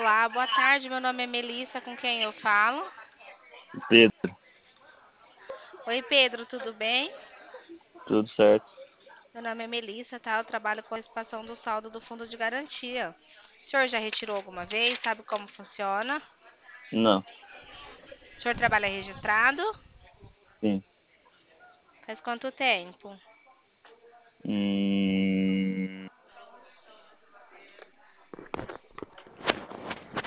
Olá, boa tarde. Meu nome é Melissa, com quem eu falo? Pedro, Oi, Pedro, tudo bem? tudo certo? Meu nome é Melissa, tá? Eu trabalho com a participação do saldo do fundo de garantia. O senhor já retirou alguma vez? Sabe como funciona? Não, O senhor trabalha registrado? sim. Faz quanto tempo?